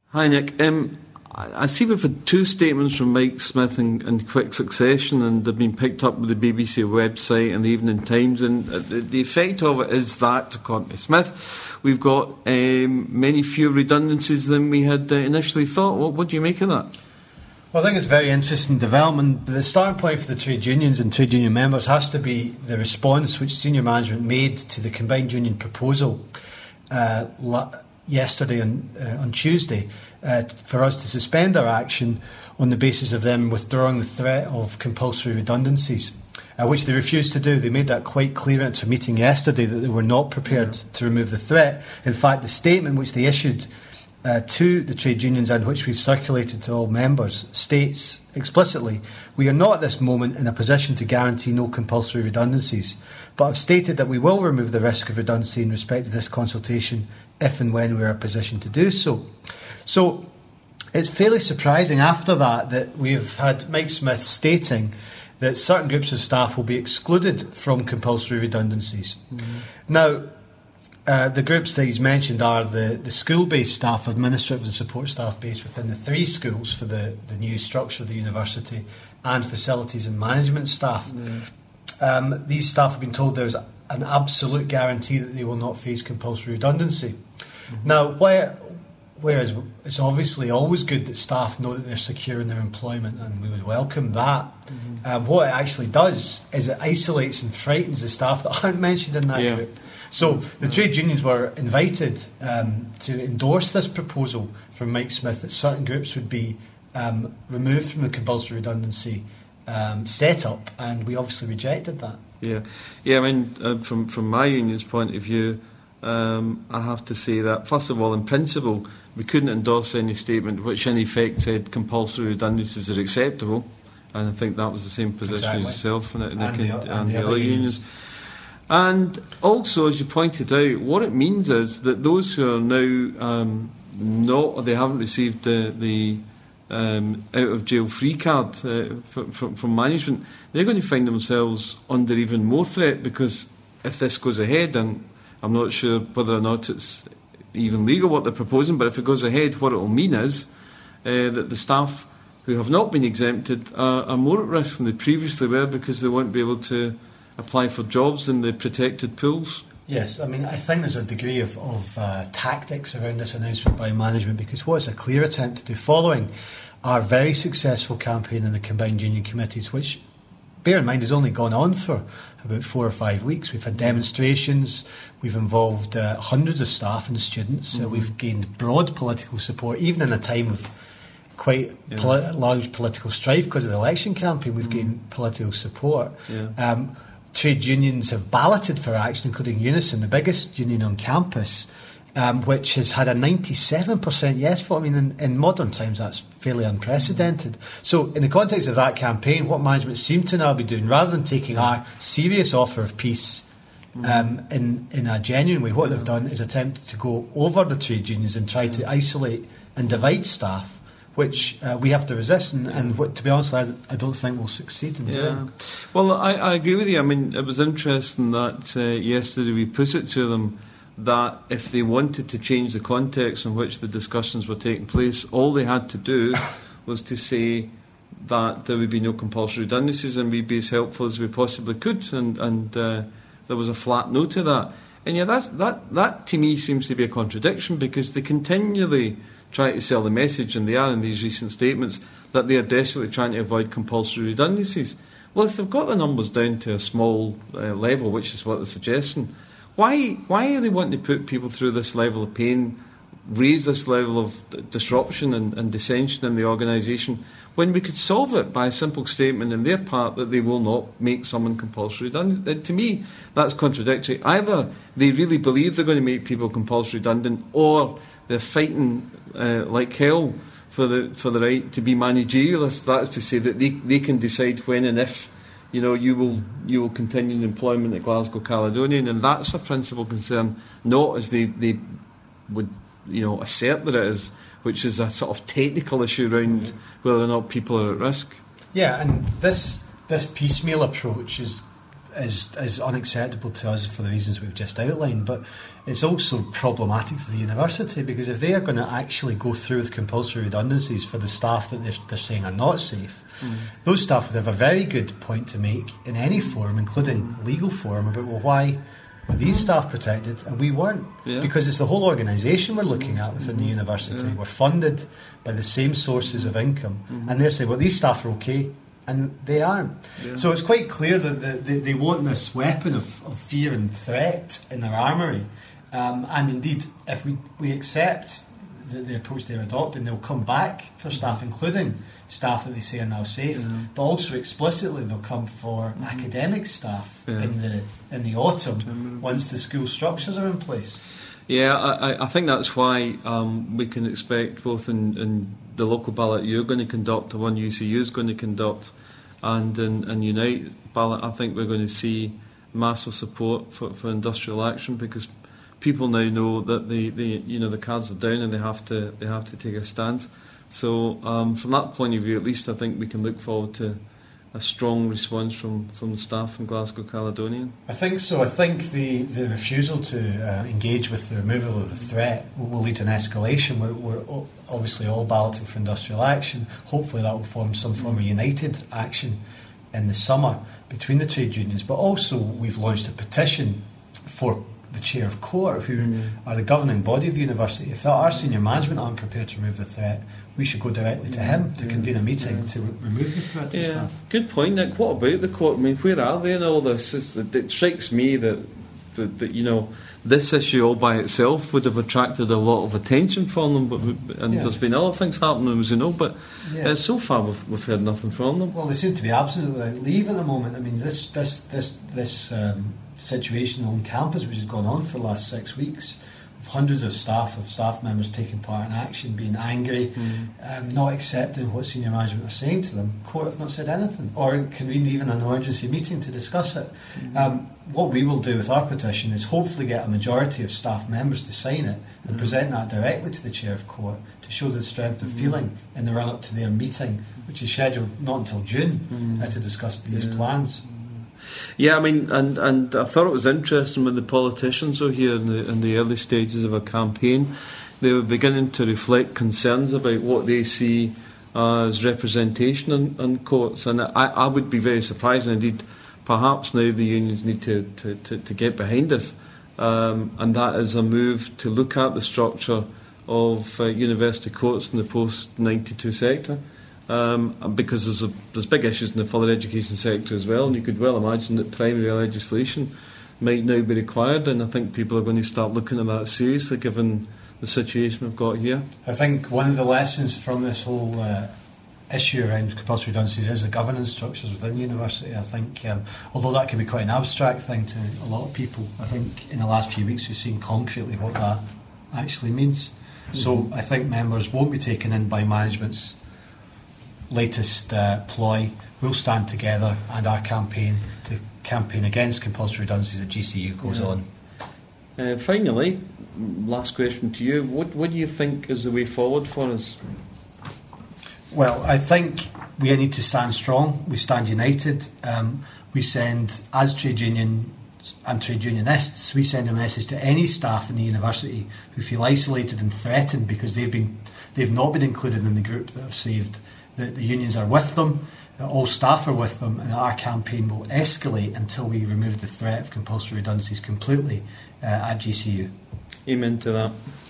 Hi Nick. I see we've had two statements from Mike Smith in quick succession, and they've been picked up with the BBC website and the Evening Times, and the effect of it is that, according to Smith, we've got many fewer redundancies than we had initially thought. What do you make of that? Well, I think it's a very interesting development. The starting point for the trade unions and trade union members has to be the response which senior management made to the combined union proposal yesterday on Tuesday for us to suspend our action on the basis of them withdrawing the threat of compulsory redundancies, which they refused to do. They made that quite clear at a meeting yesterday that they were not prepared to remove the threat. In fact, the statement which they issued to the trade unions and which we've circulated to all members states explicitly, we are not at this moment in a position to guarantee no compulsory redundancies, but have stated that we will remove the risk of redundancy in respect of this consultation if and when we are in a position to do so. So it's fairly surprising after that we've had Mike Smith stating that certain groups of staff will be excluded from compulsory redundancies. Mm-hmm. Now, the groups that he's mentioned are the school-based staff, administrative and support staff based within the three schools for the new structure of the university, and facilities and management staff. Mm. These staff have been told there's an absolute guarantee that they will not face compulsory redundancy. Mm-hmm. Now, whereas it's obviously always good that staff know that they're secure in their employment, and we would welcome that. Mm-hmm. What it actually does is it isolates and frightens the staff that aren't mentioned in that group. So the trade unions were invited to endorse this proposal from Mike Smith that certain groups would be removed from the compulsory redundancy set-up, and we obviously rejected that. I mean, from my union's point of view, I have to say that, first of all, in principle, we couldn't endorse any statement which in effect said compulsory redundancies are acceptable, and I think that was the same position as yourself and the other unions. And also, as you pointed out, what it means is that those who are now they haven't received the out of jail free card from management, they're going to find themselves under even more threat, because if this goes ahead, and I'm not sure whether or not it's even legal what they're proposing, but if it goes ahead, what it will mean is that the staff who have not been exempted are more at risk than they previously were, because they won't be able to apply for jobs in the protected pools. Yes, I mean, I think there's a degree of tactics around this announcement by management, because what it's a clear attempt to do, following our very successful campaign in the combined union committees, which, bear in mind, has only gone on for about 4 or 5 weeks. We've had demonstrations, we've involved hundreds of staff and students, we've gained broad political support, even in a time of quite large political strife because of the election campaign. We've gained political support. Trade unions have balloted for action, including Unison, the biggest union on campus, which has had a 97% yes vote. I mean, in modern times, that's fairly unprecedented. So in the context of that campaign, what management seem to now be doing, rather than taking our serious offer of peace in a genuine way, what they've done is attempted to go over the trade unions and try to isolate and divide staff, which we have to resist, and what, to be honest, I don't think we'll succeed in doing. Well, I agree with you. I mean, it was interesting that yesterday we put it to them that if they wanted to change the context in which the discussions were taking place, all they had to do was to say that there would be no compulsory redundancies and we'd be as helpful as we possibly could, and there was a flat no to that. And that to me seems to be a contradiction, because they continually try to sell the message, and they are in these recent statements, that they are desperately trying to avoid compulsory redundancies. Well, if they've got the numbers down to a small level, which is what they're suggesting, why are they wanting to put people through this level of pain, raise this level of disruption and dissension in the organisation, when we could solve it by a simple statement in their part that they will not make someone compulsory redundant? To me, that's contradictory. Either they really believe they're going to make people compulsory redundant, or they're fighting like hell for the right to be managerialist. That is to say that they can decide when and if you will continue in employment at Glasgow Caledonian, and that's a principal concern, not as they would assert that it is, which is a sort of technical issue around whether or not people are at risk. Yeah, and this piecemeal approach is is unacceptable to us for the reasons we've just outlined, but it's also problematic for the university, because if they are going to actually go through with compulsory redundancies for the staff that they're saying are not safe, those staff would have a very good point to make in any forum, including legal forum, about, well, why were these staff protected and we weren't? Yeah. Because it's the whole organisation we're looking at within the university. Yeah. We're funded by the same sources of income, and they're saying, well, these staff are okay, and they aren't. Yeah. So it's quite clear that they want this weapon of fear and threat in their armoury. And indeed, if we accept the approach they're adopting, they'll come back for staff, including staff that they say are now safe, but also explicitly they'll come for academic staff in the autumn once the school structures are in place. Yeah, I think that's why we can expect both in the local ballot you're going to conduct, the one UCU is going to conduct, and in Unite ballot, I think we're going to see massive support for industrial action, because people now know that the cards are down and they have to take a stand. So from that point of view, at least I think we can look forward to a strong response from the staff from Glasgow Caledonian. I think so. I think the refusal to engage with the removal of the threat will lead to an escalation. We're obviously all balloting for industrial action. Hopefully that will form some form of united action in the summer between the trade unions. But also we've launched a petition for the chair of CORE, who are the governing body of the university. If our senior management aren't prepared to remove the threat, we should go directly to him to convene a meeting to remove the threat to staff. Good point, Nick. What about the court? I mean, where are they in all this? It strikes me that this issue all by itself would have attracted a lot of attention from them, there's been other things happening, as you know, but so far we've heard nothing from them. Well, they seem to be absolutely out leave at the moment. I mean, this situation on campus, which has gone on for the last 6 weeks, with hundreds of staff members taking part in action, being angry, not accepting what senior management are saying to them. Court have not said anything, or convened even an emergency meeting to discuss it. What we will do with our petition is hopefully get a majority of staff members to sign it and present that directly to the chair of court to show the strength of feeling in the run-up to their meeting, which is scheduled not until June, to discuss these plans. Yeah, I mean, and I thought it was interesting when the politicians were here in the early stages of a campaign. They were beginning to reflect concerns about what they see as representation in courts, and I would be very surprised, and indeed perhaps now the unions need to get behind this, and that is a move to look at the structure of university courts in the post-92 sector. Because there's big issues in the further education sector as well, and you could well imagine that primary legislation might now be required, and I think people are going to start looking at that seriously given the situation we've got here. I think one of the lessons from this whole issue around compulsory redundancies is the governance structures within the university. I think although that can be quite an abstract thing to a lot of people, I think in the last few weeks we've seen concretely what that actually means. So I think members won't be taken in by management's latest ploy. We'll stand together, and our campaign against compulsory redundancies at GCU goes on. Finally, last question to you. What do you think is the way forward for us? Well, I think we need to stand strong. We stand united. We send, as trade unions and trade unionists, we send a message to any staff in the university who feel isolated and threatened because they've not been included in the group that have saved. The unions are with them, all staff are with them, and our campaign will escalate until we remove the threat of compulsory redundancies completely at GCU. Amen to that.